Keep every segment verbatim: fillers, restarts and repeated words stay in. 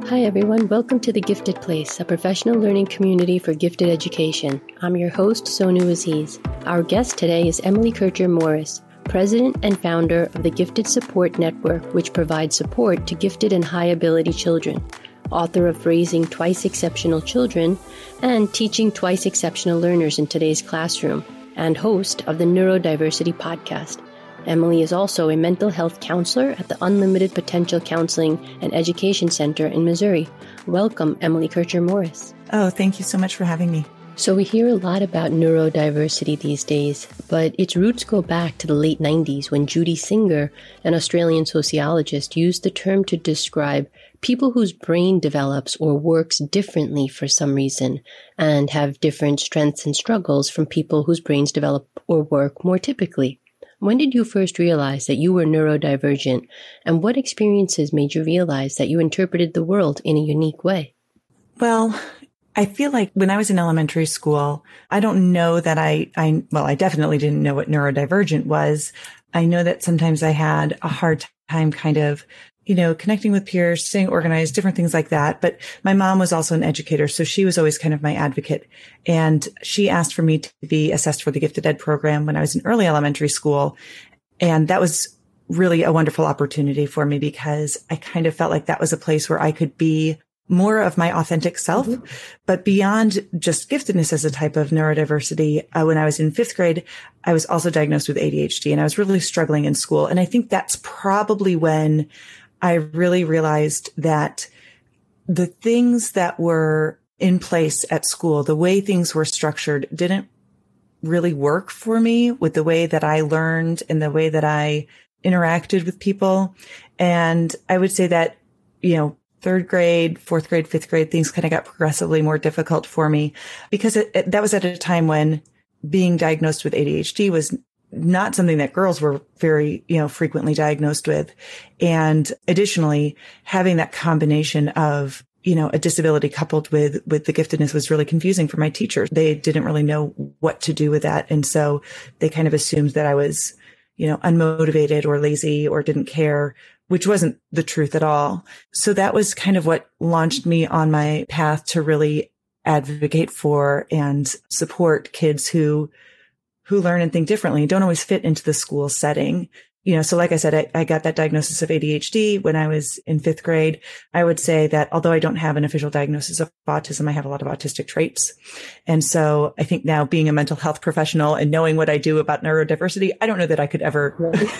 Hi everyone, welcome to The Gifted Place, a professional learning community for gifted education. I'm your host, Sonu Aziz. Our guest today is Emily Kircher Morris, President and founder of the Gifted Support Network, which provides support to gifted and high-ability children, author of Raising Twice Exceptional Children and Teaching Twice Exceptional Learners in Today's Classroom, and host of the Neurodiversity Podcast. Emily is also a mental health counselor at the Unlimited Potential Counseling and Education Center in Missouri. Welcome, Emily Kircher Morris. Oh, thank you so much for having me. So we hear a lot about neurodiversity these days, but its roots go back to the late nineties when Judy Singer, an Australian sociologist, used the term to describe people whose brain develops or works differently for some reason and have different strengths and struggles from people whose brains develop or work more typically. When did you first realize that you were neurodivergent, and what experiences made you realize that you interpreted the world in a unique way? Well, I feel like when I was in elementary school, I don't know that I, I, well, I definitely didn't know what neurodivergent was. I know that sometimes I had a hard time kind of, you know, connecting with peers, staying organized, different things like that. But my mom was also an educator, so she was always kind of my advocate. And she asked for me to be assessed for the gifted ed program when I was in early elementary school. And that was really a wonderful opportunity for me because I kind of felt like that was a place where I could be more of my authentic self. Mm-hmm. But beyond just giftedness as a type of neurodiversity, uh, when I was in fifth grade, I was also diagnosed with A D H D and I was really struggling in school. And I think that's probably when I really realized that the things that were in place at school, the way things were structured, didn't really work for me with the way that I learned and the way that I interacted with people. And I would say that, you know, third grade, fourth grade, fifth grade, things kind of got progressively more difficult for me because it, it, that was at a time when being diagnosed with A D H D was not something that girls were very, you know, frequently diagnosed with. And additionally, having that combination of, you know, a disability coupled with, with the giftedness was really confusing for my teachers. They didn't really know what to do with that. And so they kind of assumed that I was, you know, unmotivated or lazy or didn't care, which wasn't the truth at all. So that was kind of what launched me on my path to really advocate for and support kids who who learn and think differently, don't always fit into the school setting. You know, so like I said, I, I got that diagnosis of A D H D when I was in fifth grade. I would say that although I don't have an official diagnosis of autism, I have a lot of autistic traits. And so I think now being a mental health professional and knowing what I do about neurodiversity, I don't know that I could ever,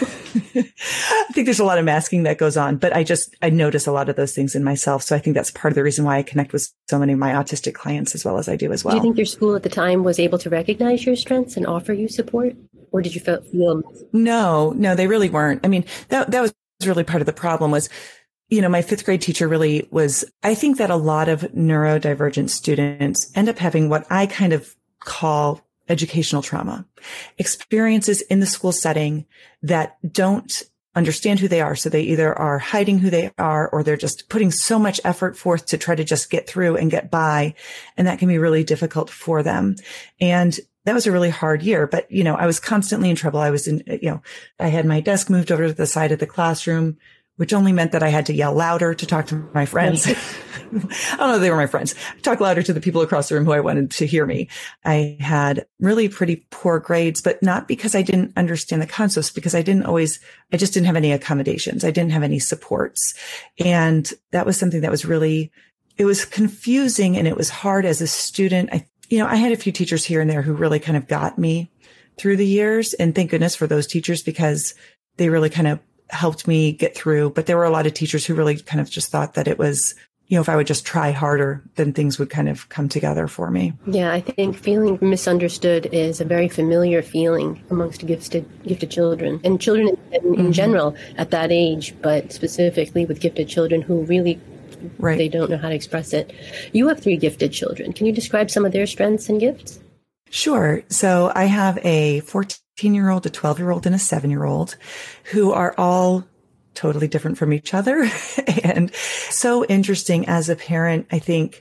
I think there's a lot of masking that goes on, but I just, I notice a lot of those things in myself. So I think that's part of the reason why I connect with so many of my autistic clients as well as I do as well. Do you think your school at the time was able to recognize your strengths and offer you support? Or did you feel? No, no, they really weren't. I mean, that, that was really part of the problem was, you know, my fifth grade teacher really was, I think that a lot of neurodivergent students end up having what I kind of call educational trauma, experiences in the school setting that don't understand who they are. So they either are hiding who they are, or they're just putting so much effort forth to try to just get through and get by. And that can be really difficult for them. And that was a really hard year, but, you know, I was constantly in trouble. I was in, you know, I had my desk moved over to the side of the classroom, which only meant that I had to yell louder to talk to my friends. I don't know if they were my friends. Talk louder to the people across the room who I wanted to hear me. I had really pretty poor grades, but not because I didn't understand the concepts, because I didn't always, I just didn't have any accommodations. I didn't have any supports. And that was something that was really, it was confusing and it was hard as a student. I You know, I had a few teachers here and there who really kind of got me through the years, and thank goodness for those teachers because they really kind of helped me get through. But there were a lot of teachers who really kind of just thought that it was, you know, if I would just try harder, then things would kind of come together for me. Yeah, I think feeling misunderstood is a very familiar feeling amongst gifted gifted children and children in, in mm-hmm. general at that age, but specifically with gifted children who really Right. They don't know how to express it. You have three gifted children. Can you describe some of their strengths and gifts? Sure. So I have a fourteen-year-old, a twelve-year-old, and a seven-year-old who are all totally different from each other. And so interesting as a parent, I think,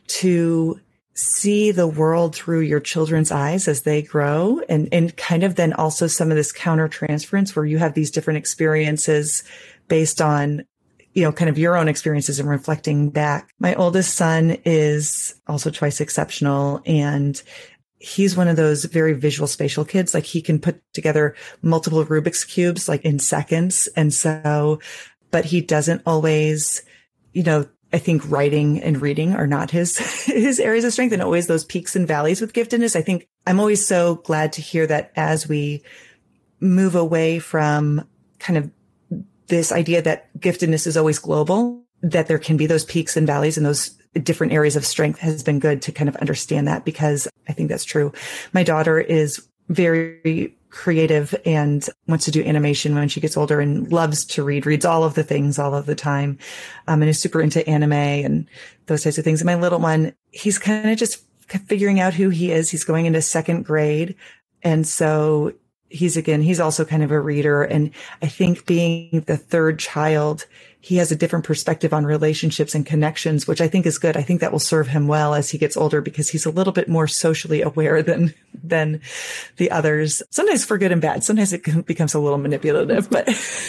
to see the world through your children's eyes as they grow, and, and kind of then also some of this counter transference where you have these different experiences based on you know, kind of your own experiences and reflecting back. My oldest son is also twice exceptional, and he's one of those very visual spatial kids. Like he can put together multiple Rubik's cubes like in seconds. And so, but he doesn't always, you know, I think writing and reading are not his, his areas of strength, and always those peaks and valleys with giftedness. I think I'm always so glad to hear that as we move away from kind of this idea that giftedness is always global, that there can be those peaks and valleys and those different areas of strength, has been good to kind of understand that, because I think that's true. My daughter is very creative and wants to do animation when she gets older, and loves to read, reads all of the things all of the time, um, and is super into anime and those types of things. And my little one, he's kind of just figuring out who he is. He's going into second grade. And so he's, again, he's also kind of a reader. And I think being the third child, he has a different perspective on relationships and connections, which I think is good. I think that will serve him well as he gets older, because he's a little bit more socially aware than, than the others. Sometimes for good and bad. Sometimes it becomes a little manipulative, but,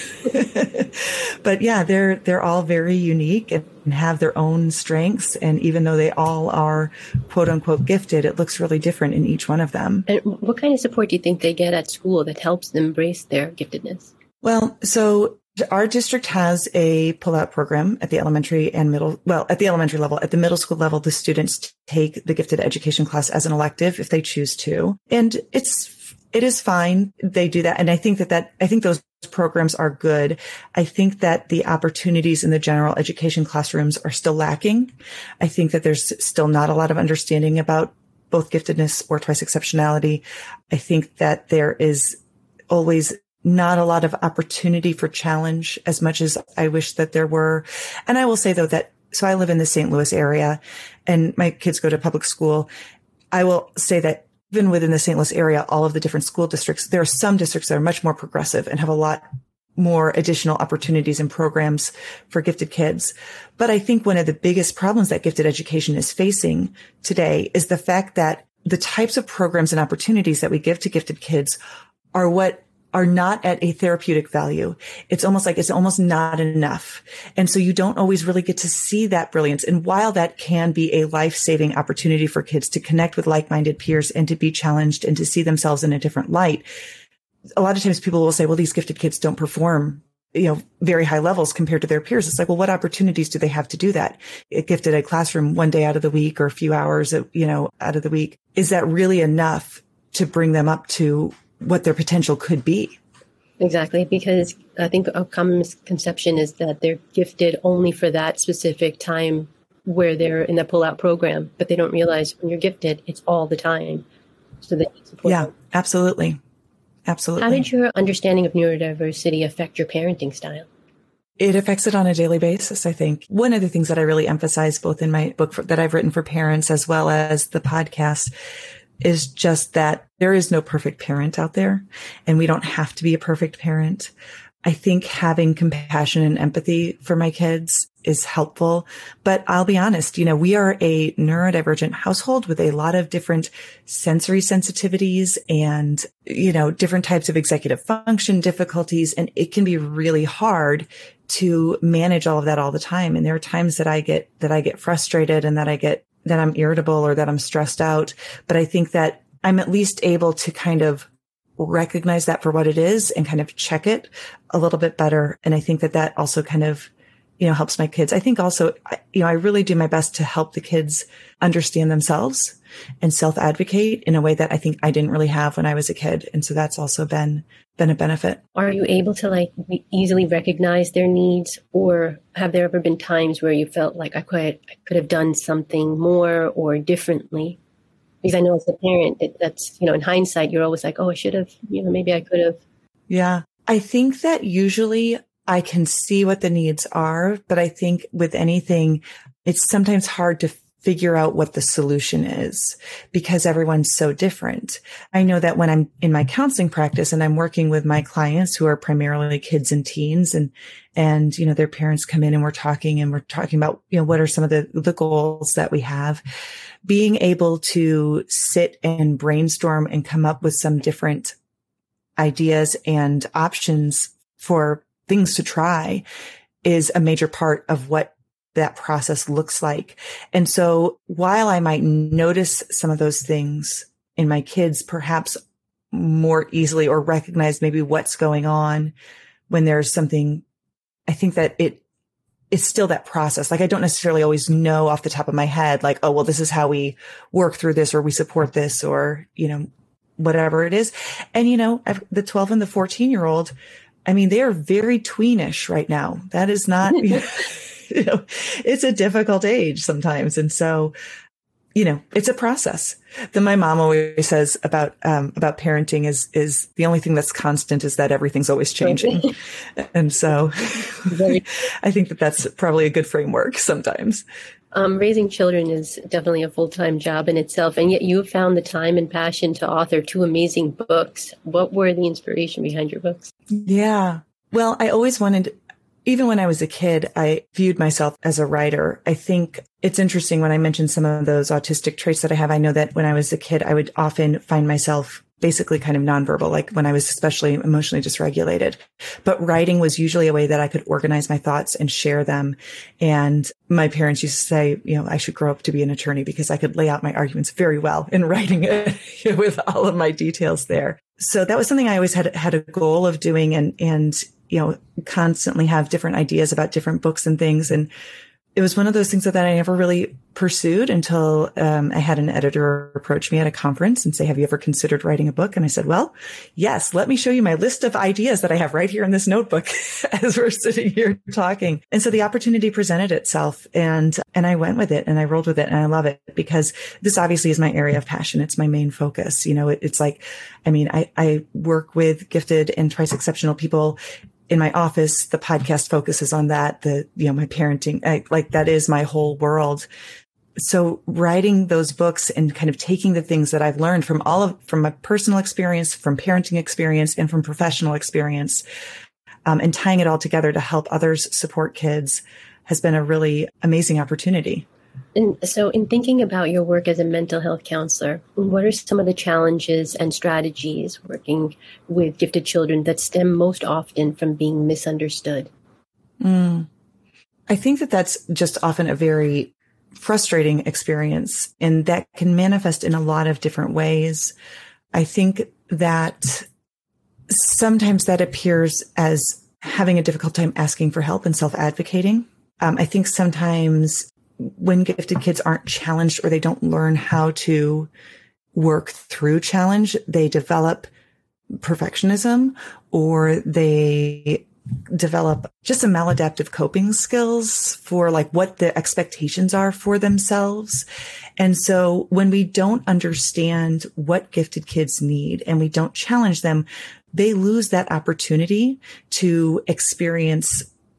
but yeah, they're, they're all very unique and have their own strengths. And even though they all are quote unquote gifted, it looks really different in each one of them. And what kind of support do you think they get at school that helps them embrace their giftedness? Well, so our district has a pull-out program at the elementary and middle, well, at the elementary level. At the middle school level, the students take the gifted education class as an elective if they choose to. And it's, it is fine. They do that. And I think that that, I think those programs are good. I think that the opportunities in the general education classrooms are still lacking. I think that there's still not a lot of understanding about both giftedness or twice exceptionality. I think that there is always not a lot of opportunity for challenge as much as I wish that there were. And I will say though that, so I live in the Saint Louis area and my kids go to public school. I will say that even within the Saint Louis area, all of the different school districts, there are some districts that are much more progressive and have a lot more additional opportunities and programs for gifted kids. But I think one of the biggest problems that gifted education is facing today is the fact that the types of programs and opportunities that we give to gifted kids are what are not at a therapeutic value. It's almost like it's almost not enough. And so you don't always really get to see that brilliance. And while that can be a life-saving opportunity for kids to connect with like-minded peers and to be challenged and to see themselves in a different light, a lot of times people will say, well, these gifted kids don't perform, you know, very high levels compared to their peers. It's like, well, what opportunities do they have to do that? A gifted ed classroom one day out of the week or a few hours, you know, out of the week. Is that really enough to bring them up to what their potential could be? Exactly, because I think a common misconception is that they're gifted only for that specific time where they're in the pull-out program, but they don't realize when you're gifted, it's all the time. So they need support. Yeah, absolutely. Absolutely. How did your understanding of neurodiversity affect your parenting style? It affects it on a daily basis, I think. One of the things that I really emphasize both in my book for, that I've written for parents as well as the podcast is just that there is no perfect parent out there, and we don't have to be a perfect parent. I think having compassion and empathy for my kids is helpful, but I'll be honest, you know, we are a neurodivergent household with a lot of different sensory sensitivities and, you know, different types of executive function difficulties. And it can be really hard to manage all of that all the time. And there are times that I get, that I get frustrated and that I get that I'm irritable or that I'm stressed out. But I think that I'm at least able to kind of recognize that for what it is and kind of check it a little bit better. And I think that that also kind of, you know, helps my kids. I think also, you know, I really do my best to help the kids understand themselves and self-advocate in a way that I think I didn't really have when I was a kid. And so that's also been, been a benefit. Are you able to like easily recognize their needs, or have there ever been times where you felt like I could, I could have done something more or differently? Because I know as a parent, it, that's, you know, in hindsight, you're always like, oh, I should have, you know, maybe I could have. Yeah. I think that usually I can see what the needs are, but I think with anything, it's sometimes hard to figure out what the solution is because everyone's so different. I know that when I'm in my counseling practice and I'm working with my clients who are primarily kids and teens, and, and, you know, their parents come in and we're talking and we're talking about, you know, what are some of the, the goals that we have, being able to sit and brainstorm and come up with some different ideas and options for things to try is a major part of what that process looks like. And so while I might notice some of those things in my kids, perhaps more easily, or recognize maybe what's going on when there's something, I think that it it's still that process. Like I don't necessarily always know off the top of my head, like, oh, well, this is how we work through this, or we support this, or, you know, whatever it is. And, you know, the twelve and the fourteen year old, I mean, they are very tweenish right now. That is not, you know, you know, it's a difficult age sometimes. And so, you know, it's a process. Then my mom always says about, um, about parenting is, is the only thing that's constant is that everything's always changing. And so I think that that's probably a good framework sometimes. Um, raising children is definitely a full-time job in itself. And yet you have found the time and passion to author two amazing books. What were the inspiration behind your books? Yeah. Well, I always wanted, even when I was a kid, I viewed myself as a writer. I think it's interesting when I mentioned some of those autistic traits that I have. I know that when I was a kid, I would often find myself basically kind of nonverbal, like when I was especially emotionally dysregulated. But writing was usually a way that I could organize my thoughts and share them. And my parents used to say, you know, I should grow up to be an attorney because I could lay out my arguments very well in writing it with all of my details there. So that was something I always had, had a goal of doing, and, and, you know, constantly have different ideas about different books and things. And it was one of those things that I never really pursued until um, I had an editor approach me at a conference and say, have you ever considered writing a book? And I said, well, yes, let me show you my list of ideas that I have right here in this notebook as we're sitting here talking. And so the opportunity presented itself, and, and I went with it, and I rolled with it, and I love it because this obviously is my area of passion. It's my main focus. You know, it, it's like, I mean, I, I work with gifted and twice exceptional people in my office. The podcast focuses on that. The, you know, my parenting, I, like that is my whole world. So writing those books and kind of taking the things that I've learned from all of, from my personal experience, from parenting experience, and from professional experience, um, and tying it all together to help others support kids has been a really amazing opportunity. And so in thinking about your work as a mental health counselor, what are some of the challenges and strategies working with gifted children that stem most often from being misunderstood? Mm. I think that that's just often a very frustrating experience, and that can manifest in a lot of different ways. I think that sometimes that appears as having a difficult time asking for help and self-advocating. Um, I think sometimes when gifted kids aren't challenged, or they don't learn how to work through challenge, they develop perfectionism, or they develop just some maladaptive coping skills for like what the expectations are for themselves. And so when we don't understand what gifted kids need and we don't challenge them, they lose that opportunity to experience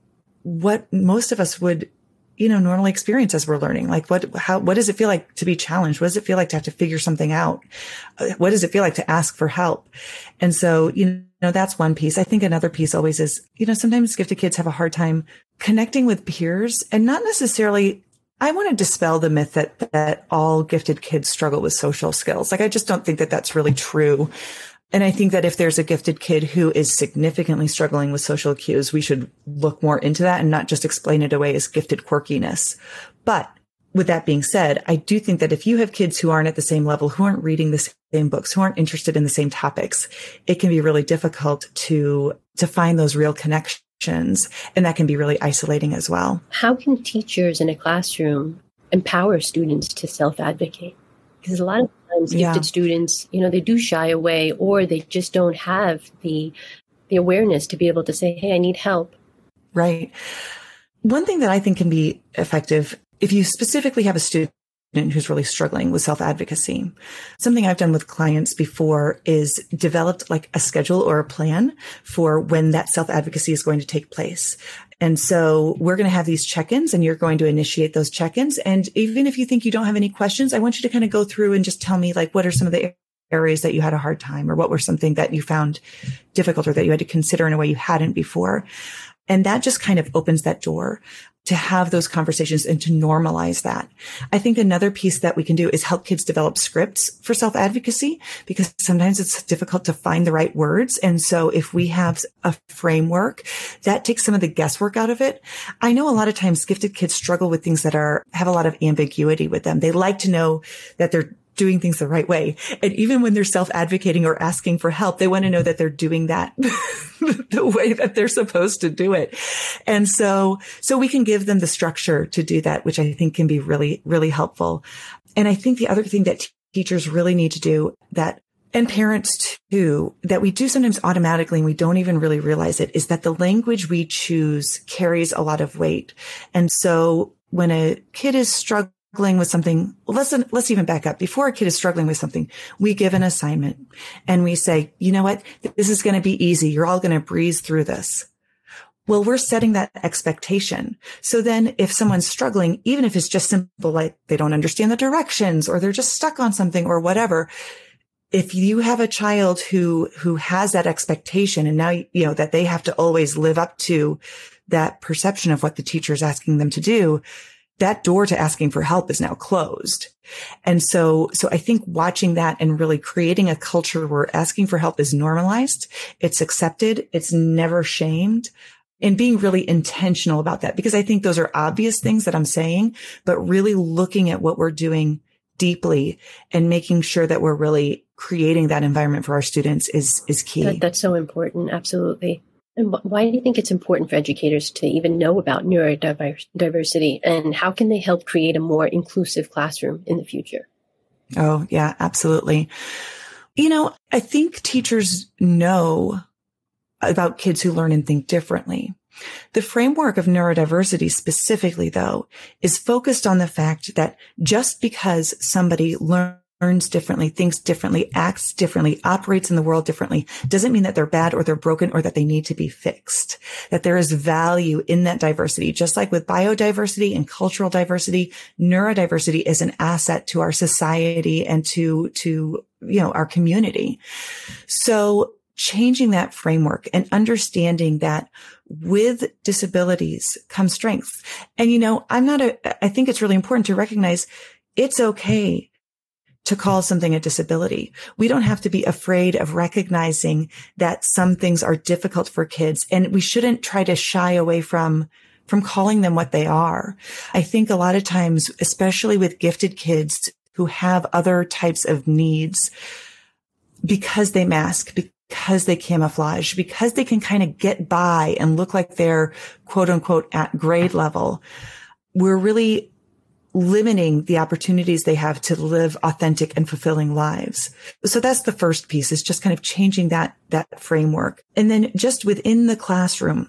what most of us would, you know, normally experience as we're learning. Like what, how, what does it feel like to be challenged? What does it feel like to have to figure something out? What does it feel like to ask for help? And so, you know, that's one piece. I think another piece always is, you know, sometimes gifted kids have a hard time connecting with peers, and not necessarily, I want to dispel the myth that, that all gifted kids struggle with social skills. Like, I just don't think that that's really true. And I think that if there's a gifted kid who is significantly struggling with social cues, we should look more into that and not just explain it away as gifted quirkiness. But with that being said, I do think that if you have kids who aren't at the same level, who aren't reading the same books, who aren't interested in the same topics, it can be really difficult to, to find those real connections. And that can be really isolating as well. How can teachers in a classroom empower students to self-advocate? Because a lot of times gifted yeah. students, you know, they do shy away, or they just don't have the the awareness to be able to say, hey, I need help. Right. One thing that I think can be effective, if you specifically have a student who's really struggling with self-advocacy, something I've done with clients before is developed like a schedule or a plan for when that self-advocacy is going to take place. And so we're going to have these check-ins, and you're going to initiate those check-ins. And even if you think you don't have any questions, I want you to kind of go through and just tell me, like, what are some of the areas that you had a hard time, or what were something that you found difficult or that you had to consider in a way you hadn't before. And that just kind of opens that door to have those conversations and to normalize that. I think another piece that we can do is help kids develop scripts for self-advocacy, because sometimes it's difficult to find the right words. And so if we have a framework, that takes some of the guesswork out of it. I know a lot of times gifted kids struggle with things that are, have a lot of ambiguity with them. They like to know that they're doing things the right way. And even when they're self-advocating or asking for help, they want to know that they're doing that the way that they're supposed to do it. And so, so we can give them the structure to do that, which I think can be really, really helpful. And I think the other thing that t- teachers really need to do that, and parents too, that we do sometimes automatically and we don't even really realize it, is that the language we choose carries a lot of weight. And so when a kid is struggling with something, let's, let's even back up. Before a kid is struggling with something, we give an assignment and we say, you know what, this is going to be easy. You're all going to breeze through this. Well, we're setting that expectation. So then if someone's struggling, even if it's just simple, like they don't understand the directions or they're just stuck on something or whatever, if you have a child who, who has that expectation and now, you know, that they have to always live up to that perception of what the teacher is asking them to do, that door to asking for help is now closed. And so, so I think watching that and really creating a culture where asking for help is normalized, it's accepted, it's never shamed, and being really intentional about that, because I think those are obvious things that I'm saying, but really looking at what we're doing deeply and making sure that we're really creating that environment for our students is, is key. That, that's so important. Absolutely. And why do you think it's important for educators to even know about neurodiversity, and how can they help create a more inclusive classroom in the future? Oh, yeah, absolutely. You know, I think teachers know about kids who learn and think differently. The framework of neurodiversity specifically, though, is focused on the fact that just because somebody learns learns differently, thinks differently, acts differently, operates in the world differently, doesn't mean that they're bad or they're broken or that they need to be fixed. That there is value in that diversity. Just like with biodiversity and cultural diversity, neurodiversity is an asset to our society and to, to, you know, our community. So changing that framework and understanding that with disabilities come strengths. And, you know, I'm not a, I think it's really important to recognize it's okay to call something a disability. We don't have to be afraid of recognizing that some things are difficult for kids, and we shouldn't try to shy away from, from calling them what they are. I think a lot of times, especially with gifted kids who have other types of needs, because they mask, because they camouflage, because they can kind of get by and look like they're quote unquote at grade level, we're really limiting the opportunities they have to live authentic and fulfilling lives. So that's the first piece, is just kind of changing that, that framework. And then just within the classroom,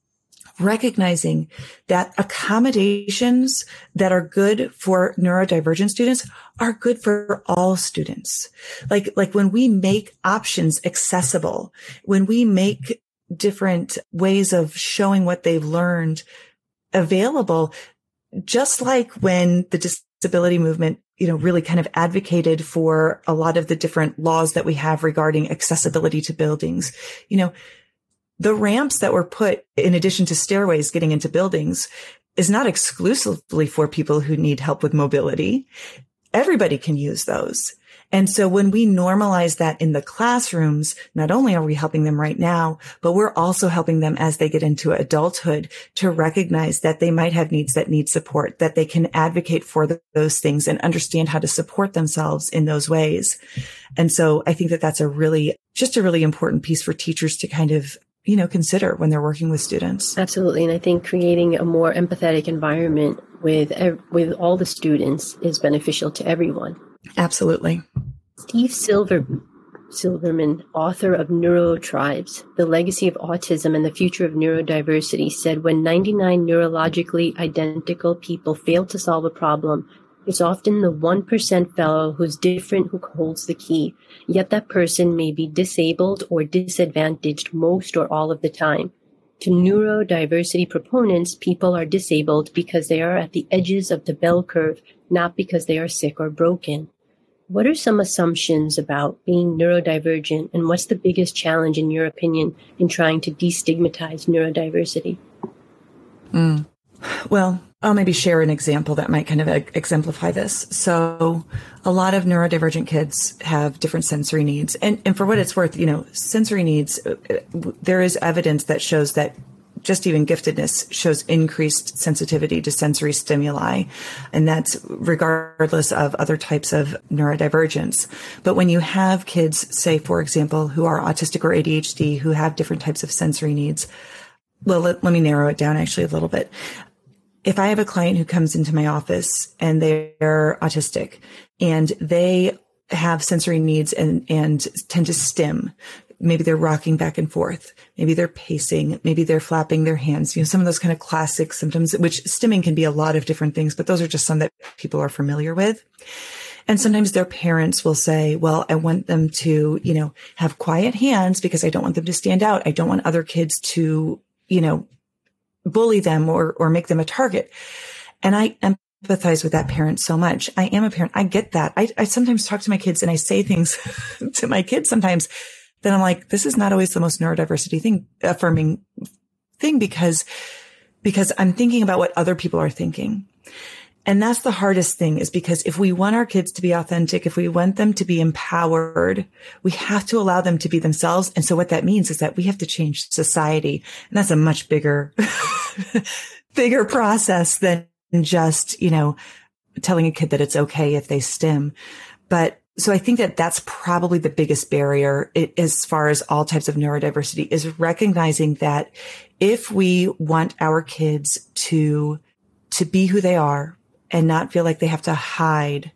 recognizing that accommodations that are good for neurodivergent students are good for all students. Like, like when we make options accessible, when we make different ways of showing what they've learned available, just like when the disability movement, you know, really kind of advocated for a lot of the different laws that we have regarding accessibility to buildings, you know, the ramps that were put in addition to stairways getting into buildings is not exclusively for people who need help with mobility. Everybody can use those. And so when we normalize that in the classrooms, not only are we helping them right now, but we're also helping them as they get into adulthood to recognize that they might have needs that need support, that they can advocate for the, those things and understand how to support themselves in those ways. And so I think that that's a really, just a really important piece for teachers to kind of, you know, consider when they're working with students. Absolutely. And I think creating a more empathetic environment with, with all the students is beneficial to everyone. Absolutely. Steve Silver, Silverman, author of Neurotribes, The Legacy of Autism and the Future of Neurodiversity, said when ninety-nine neurologically identical people fail to solve a problem, it's often the one percent fellow who's different who holds the key, yet that person may be disabled or disadvantaged most or all of the time. To neurodiversity proponents, people are disabled because they are at the edges of the bell curve, not because they are sick or broken. What are some assumptions about being neurodivergent, and what's the biggest challenge, in your opinion, in trying to destigmatize neurodiversity? Mm. Well, I'll maybe share an example that might kind of exemplify this. So a lot of neurodivergent kids have different sensory needs. And, and for what it's worth, you know, sensory needs, there is evidence that shows that just even giftedness shows increased sensitivity to sensory stimuli. And that's regardless of other types of neurodivergence. But when you have kids, say, for example, who are autistic or A D H D, who have different types of sensory needs, well, let, let me narrow it down actually a little bit. If I have a client who comes into my office and they're autistic and they have sensory needs and, and tend to stim, maybe they're rocking back and forth, maybe they're pacing, maybe they're flapping their hands, you know, some of those kind of classic symptoms, which stimming can be a lot of different things, but those are just some that people are familiar with. And sometimes their parents will say, well, I want them to, you know, have quiet hands because I don't want them to stand out. I don't want other kids to, you know, bully them or, or make them a target. And I empathize with that parent so much. I am a parent. I get that. I, I sometimes talk to my kids and I say things to my kids sometimes that I'm like, this is not always the most neurodiversity thing, affirming thing because, because I'm thinking about what other people are thinking. And that's the hardest thing, is because if we want our kids to be authentic, if we want them to be empowered, we have to allow them to be themselves. And so what that means is that we have to change society. And that's a much bigger, bigger process than just, you know, telling a kid that it's okay if they stim. But so I think that that's probably the biggest barrier as far as all types of neurodiversity, is recognizing that if we want our kids to, to be who they are, and not feel like they have to hide,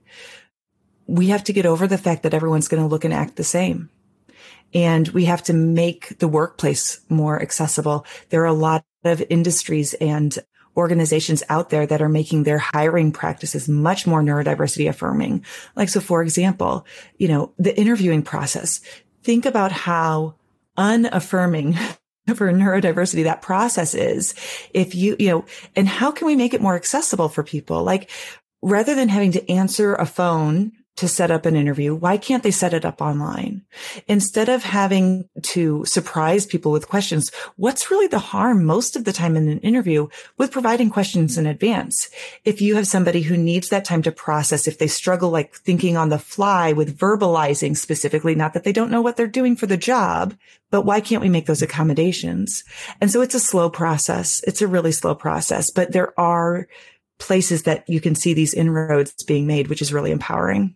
we have to get over the fact that everyone's going to look and act the same. And we have to make the workplace more accessible. There are a lot of industries and organizations out there that are making their hiring practices much more neurodiversity affirming. Like, so for example, you know, the interviewing process, think about how unaffirming for neurodiversity that process is. If you, you know, and how can we make it more accessible for people? Like, rather than having to answer a phone to set up an interview, why can't they set it up online? Instead of having to surprise people with questions, what's really the harm most of the time in an interview with providing questions in advance? If you have somebody who needs that time to process, if they struggle like thinking on the fly with verbalizing specifically, not that they don't know what they're doing for the job, but why can't we make those accommodations? And so it's a slow process. It's a really slow process, but there are places that you can see these inroads being made, which is really empowering.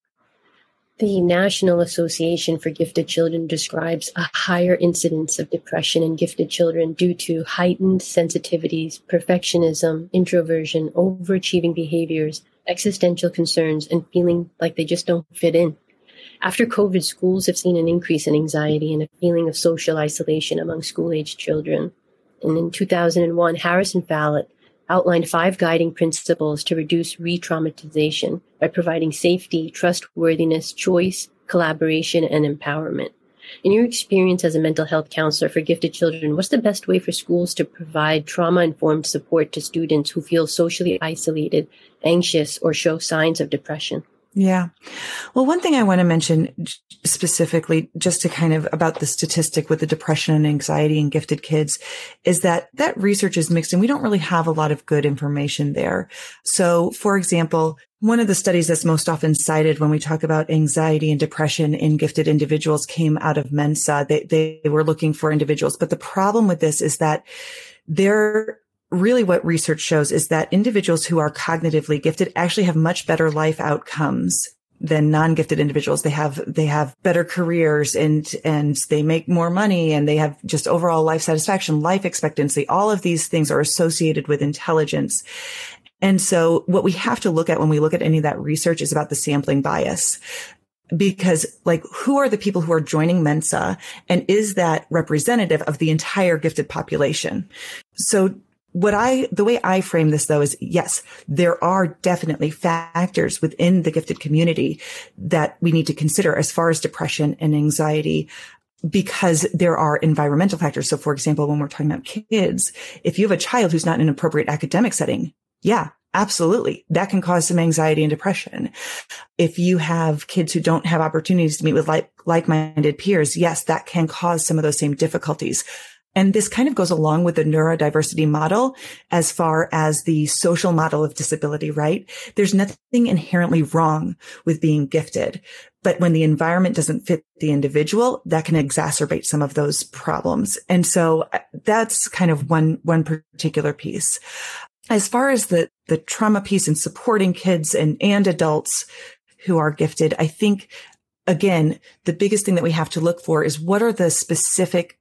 The National Association for Gifted Children describes a higher incidence of depression in gifted children due to heightened sensitivities, perfectionism, introversion, overachieving behaviors, existential concerns, and feeling like they just don't fit in. After COVID, schools have seen an increase in anxiety and a feeling of social isolation among school-aged children. And in two thousand one, Harrison Fallett outlined five guiding principles to reduce re-traumatization by providing safety, trustworthiness, choice, collaboration, and empowerment. In your experience as a mental health counselor for gifted children, what's the best way for schools to provide trauma-informed support to students who feel socially isolated, anxious, or show signs of depression? Yeah. Well, one thing I want to mention specifically, just to kind of about the statistic with the depression and anxiety in gifted kids, is that that research is mixed and we don't really have a lot of good information there. So, for example, one of the studies that's most often cited when we talk about anxiety and depression in gifted individuals came out of Mensa. They, they were looking for individuals. But the problem with this is that they're really what research shows is that individuals who are cognitively gifted actually have much better life outcomes than non-gifted individuals. They have, they have better careers and, and they make more money and they have just overall life satisfaction, life expectancy. All of these things are associated with intelligence. And so what we have to look at when we look at any of that research is about the sampling bias. Because, like, who are the people who are joining Mensa? And is that representative of the entire gifted population? So What I, the way I frame this though is, yes, there are definitely factors within the gifted community that we need to consider as far as depression and anxiety, because there are environmental factors. So for example, when we're talking about kids, if you have a child who's not in an appropriate academic setting, yeah, absolutely, that can cause some anxiety and depression. If you have kids who don't have opportunities to meet with like, like-minded peers, yes, that can cause some of those same difficulties. And this kind of goes along with the neurodiversity model as far as the social model of disability, right? There's nothing inherently wrong with being gifted, but when the environment doesn't fit the individual, that can exacerbate some of those problems. And so that's kind of one, one particular piece. As far as the, the trauma piece and supporting kids and, and adults who are gifted, I think, again, the biggest thing that we have to look for is what are the specific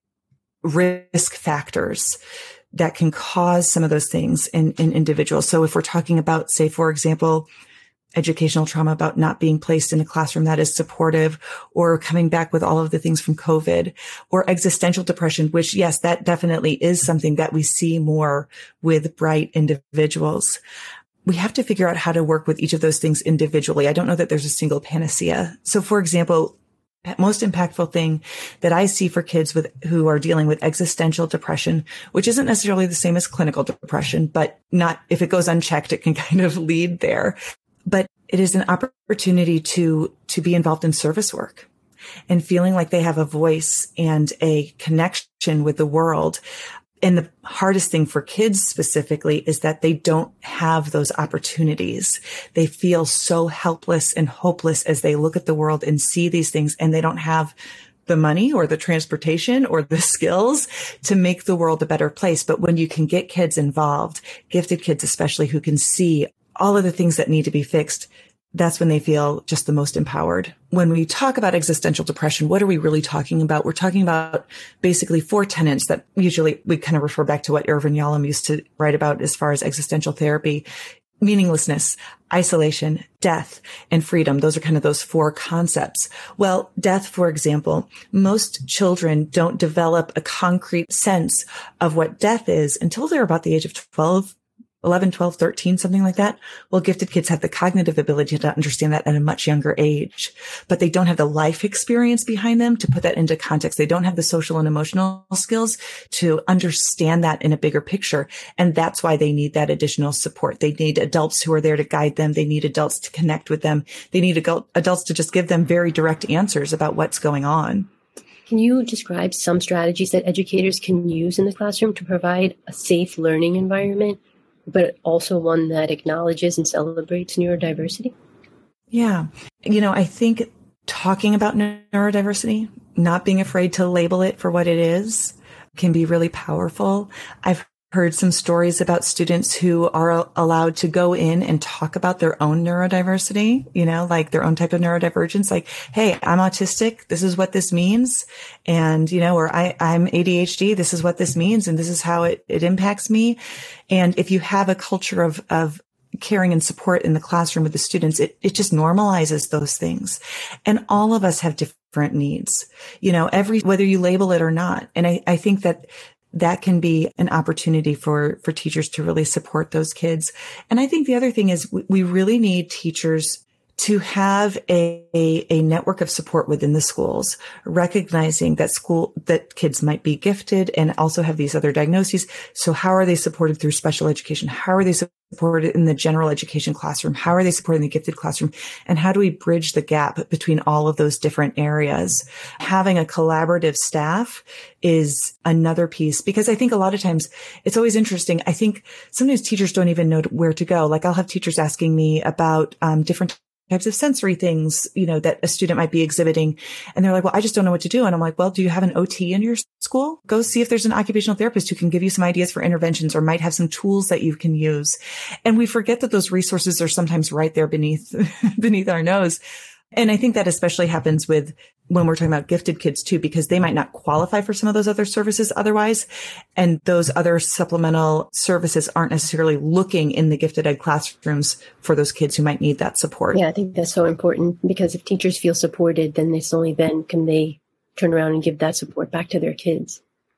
risk factors that can cause some of those things in, in individuals. So if we're talking about, say, for example, educational trauma about not being placed in a classroom that is supportive, or coming back with all of the things from COVID, or existential depression, which, yes, that definitely is something that we see more with bright individuals. We have to figure out how to work with each of those things individually. I don't know that there's a single panacea. So, for example, most impactful thing that I see for kids with who are dealing with existential depression, which isn't necessarily the same as clinical depression, but not, if it goes unchecked, it can kind of lead there. But it is an opportunity to, to be involved in service work and feeling like they have a voice and a connection with the world. And the hardest thing for kids specifically is that they don't have those opportunities. They feel so helpless and hopeless as they look at the world and see these things, and they don't have the money or the transportation or the skills to make the world a better place. But when you can get kids involved, gifted kids especially, who can see all of the things that need to be fixed, that's when they feel just the most empowered. When we talk about existential depression, what are we really talking about? We're talking about basically four tenets that usually we kind of refer back to what Irvin Yalom used to write about as far as existential therapy: meaninglessness, isolation, death, and freedom. Those are kind of those four concepts. Well, death, for example, most children don't develop a concrete sense of what death is until they're about the age of twelve, eleven, twelve, thirteen, something like that. Well, gifted kids have the cognitive ability to understand that at a much younger age, but they don't have the life experience behind them to put that into context. They don't have the social and emotional skills to understand that in a bigger picture. And that's why they need that additional support. They need adults who are there to guide them. They need adults to connect with them. They need adults to just give them very direct answers about what's going on. Can you describe some strategies that educators can use in the classroom to provide a safe learning environment, but also one that acknowledges and celebrates neurodiversity? Yeah. You know, I think talking about neurodiversity, not being afraid to label it for what it is, can be really powerful. I've heard some stories about students who are allowed to go in and talk about their own neurodiversity, you know, like their own type of neurodivergence, like, hey, I'm autistic. This is what this means. And, you know, or I, I'm A D H D. This is what this means. And this is how it, it impacts me. And if you have a culture of, of caring and support in the classroom with the students, it, it just normalizes those things. And all of us have different needs, you know, every, whether you label it or not. And I, I think that that can be an opportunity for, for teachers to really support those kids. And I think the other thing is we, we really need teachers to have a, a, a network of support within the schools, recognizing that school, that kids might be gifted and also have these other diagnoses. So how are they supported through special education? How are they supported in the general education classroom? How are they supported in the gifted classroom? And how do we bridge the gap between all of those different areas? Having a collaborative staff is another piece, because I think a lot of times it's always interesting. I think sometimes teachers don't even know where to go. Like I'll have teachers asking me about um, different types of sensory things, you know, that a student might be exhibiting. And they're like, well, I just don't know what to do. And I'm like, well, do you have an O T in your school? Go see if there's an occupational therapist who can give you some ideas for interventions or might have some tools that you can use. And we forget that those resources are sometimes right there beneath, beneath our nose. And I think that especially happens with when we're talking about gifted kids too, because they might not qualify for some of those other services otherwise. And those other supplemental services aren't necessarily looking in the gifted ed classrooms for those kids who might need that support. Yeah, I think that's so important, because if teachers feel supported, then it's only then can they turn around and give that support back to their kids.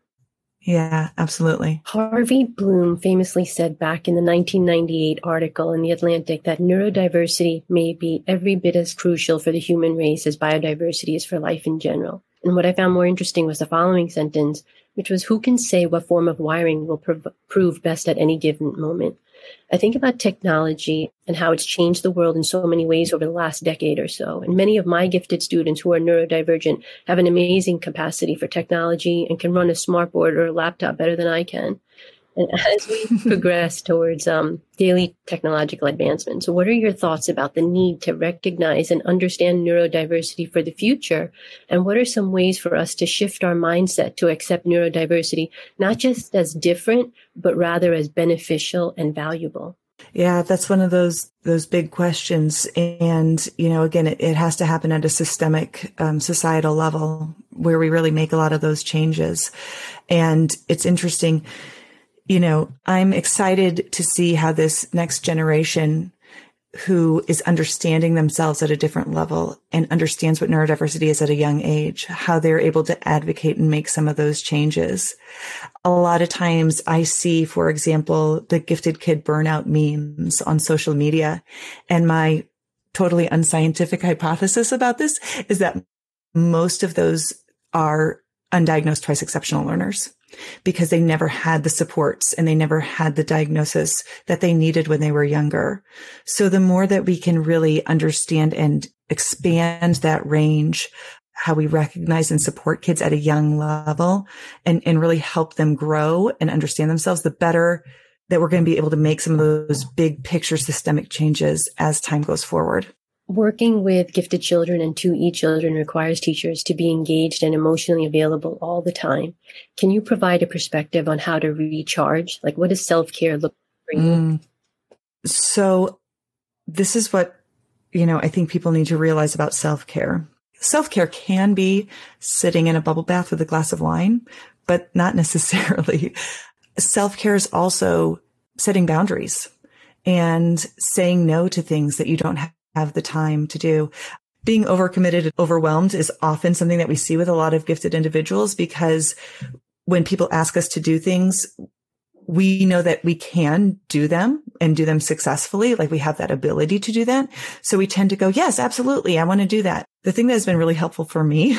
Yeah, absolutely. Harvey Bloom famously said back in the nineteen ninety-eight article in The Atlantic that neurodiversity may be every bit as crucial for the human race as biodiversity is for life in general. And what I found more interesting was the following sentence, which was, who can say what form of wiring will prov- prove best at any given moment? I think about technology and how it's changed the world in so many ways over the last decade or so. And many of my gifted students who are neurodivergent have an amazing capacity for technology and can run a smartboard or a laptop better than I can. And as we progress towards um, daily technological advancements, so what are your thoughts about the need to recognize and understand neurodiversity for the future? And what are some ways for us to shift our mindset to accept neurodiversity, not just as different, but rather as beneficial and valuable? Yeah, that's one of those those big questions. And, you know, again, it, it has to happen at a systemic um, societal level where we really make a lot of those changes. And it's interesting. You know, I'm excited to see how this next generation who is understanding themselves at a different level and understands what neurodiversity is at a young age, how they're able to advocate and make some of those changes. A lot of times I see, for example, the gifted kid burnout memes on social media. And my totally unscientific hypothesis about this is that most of those are undiagnosed twice exceptional learners, because they never had the supports and they never had the diagnosis that they needed when they were younger. So the more that we can really understand and expand that range, how we recognize and support kids at a young level and, and really help them grow and understand themselves, the better that we're going to be able to make some of those big picture systemic changes as time goes forward. Working with gifted children and two E children requires teachers to be engaged and emotionally available all the time. Can you provide a perspective on how to recharge? Like, what does self-care look like for you? Mm. So this is what, you know, I think people need to realize about self-care. Self-care can be sitting in a bubble bath with a glass of wine, but not necessarily. Self-care is also setting boundaries and saying no to things that you don't have have the time to do. Being overcommitted and overwhelmed is often something that we see with a lot of gifted individuals, because when people ask us to do things, we know that we can do them and do them successfully. Like, we have that ability to do that. So we tend to go, yes, absolutely, I want to do that. The thing that has been really helpful for me,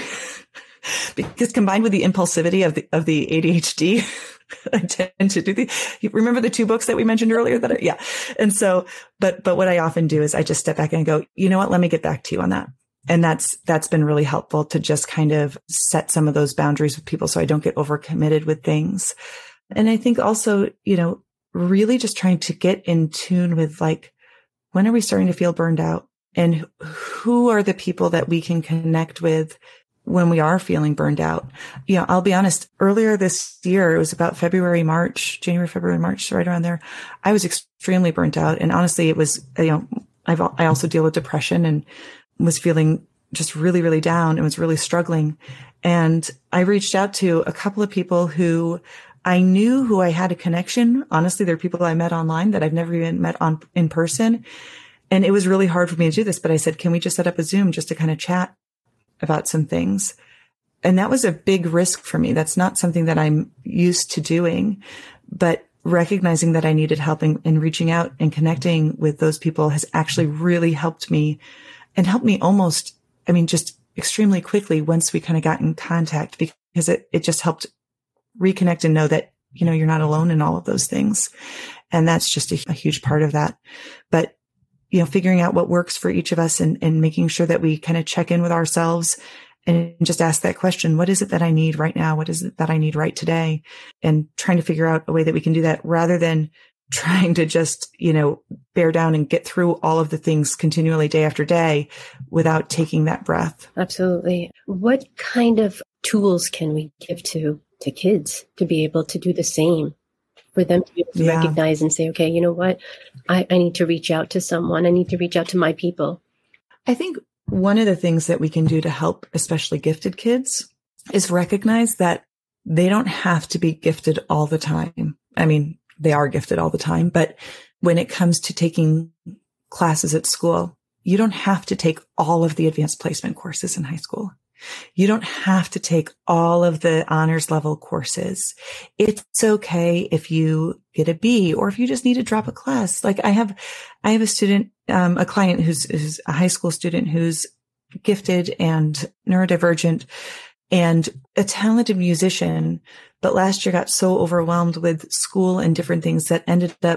because combined with the impulsivity of the, of the A D H D, I tend to do the, you remember the two books that we mentioned earlier that, I, yeah. And so, but, but what I often do is I just step back and go, you know what, let me get back to you on that. And that's, that's been really helpful to just kind of set some of those boundaries with people so I don't get overcommitted with things. And I think also, you know, really just trying to get in tune with, like, when are we starting to feel burned out, and who are the people that we can connect with when we are feeling burned out. You know, I'll be honest, earlier this year, it was about February, March, January, February, March, right around there. I was extremely burnt out. And honestly, it was, you know, I've, I also deal with depression and was feeling just really, really down and was really struggling. And I reached out to a couple of people who I knew who I had a connection. Honestly, they're people I met online that I've never even met on in person. And it was really hard for me to do this, but I said, can we just set up a Zoom just to kind of chat about some things? And that was a big risk for me. That's not something that I'm used to doing, but recognizing that I needed help in, in reaching out and connecting with those people has actually really helped me, and helped me almost, I mean, just extremely quickly once we kind of got in contact, because it, it just helped reconnect and know that, you know, you're not alone in all of those things. And that's just a, a huge part of that. But you know, figuring out what works for each of us, and, and making sure that we kind of check in with ourselves and just ask that question, what is it that I need right now? What is it that I need right today? And trying to figure out a way that we can do that, rather than trying to just, you know, bear down and get through all of the things continually day after day without taking that breath. Absolutely. What kind of tools can we give to, to kids to be able to do the same? For them to be able to yeah. recognize and say, okay, you know what? I, I need to reach out to someone. I need to reach out to my people. I think one of the things that we can do to help, especially gifted kids, is recognize that they don't have to be gifted all the time. I mean, they are gifted all the time, but when it comes to taking classes at school, you don't have to take all of the advanced placement courses in high school. You don't have to take all of the honors level courses. It's okay if you get a B, or if you just need to drop a class. Like I have, I have a student, um, a client who's, who's a high school student who's gifted and neurodivergent and a talented musician, but last year got so overwhelmed with school and different things that ended up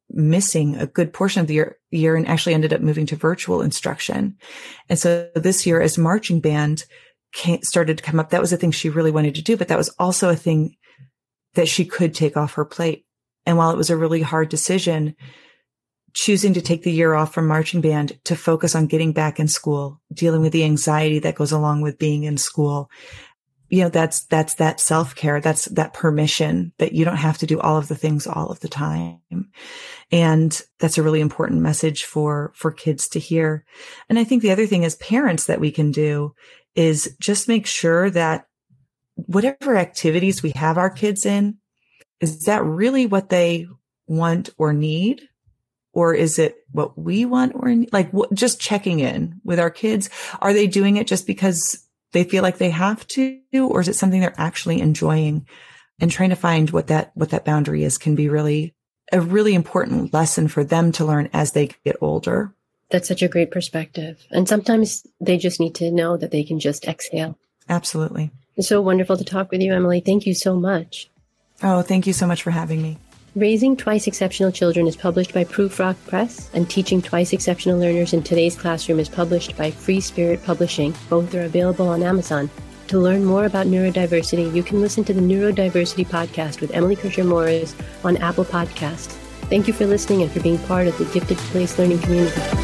missing a good portion of the year, year and actually ended up moving to virtual instruction. And so this year, as marching band came, started to come up, that was a thing she really wanted to do, but that was also a thing that she could take off her plate. And while it was a really hard decision, choosing to take the year off from marching band to focus on getting back in school, dealing with the anxiety that goes along with being in school, you know, that's, that's that self-care. That's that permission that you don't have to do all of the things all of the time. And that's a really important message for, for kids to hear. And I think the other thing as parents that we can do is just make sure that whatever activities we have our kids in, is that really what they want or need? Or is it what we want or need? Like what, just checking in with our kids. Are they doing it just because they feel like they have to, or is it something they're actually enjoying? And trying to find what that, what that boundary is can be really a really important lesson for them to learn as they get older. That's such a great perspective. And sometimes they just need to know that they can just exhale. Absolutely. It's so wonderful to talk with you, Emily. Thank you so much. Oh, thank you so much for having me. Raising Twice Exceptional Children is published by Proofrock Press, and Teaching Twice Exceptional Learners in Today's Classroom is published by Free Spirit Publishing. Both are available on Amazon. To learn more about neurodiversity, you can listen to the Neurodiversity Podcast with Emily Kircher Morris on Apple Podcasts. Thank you for listening and for being part of the Gifted Place Learning community.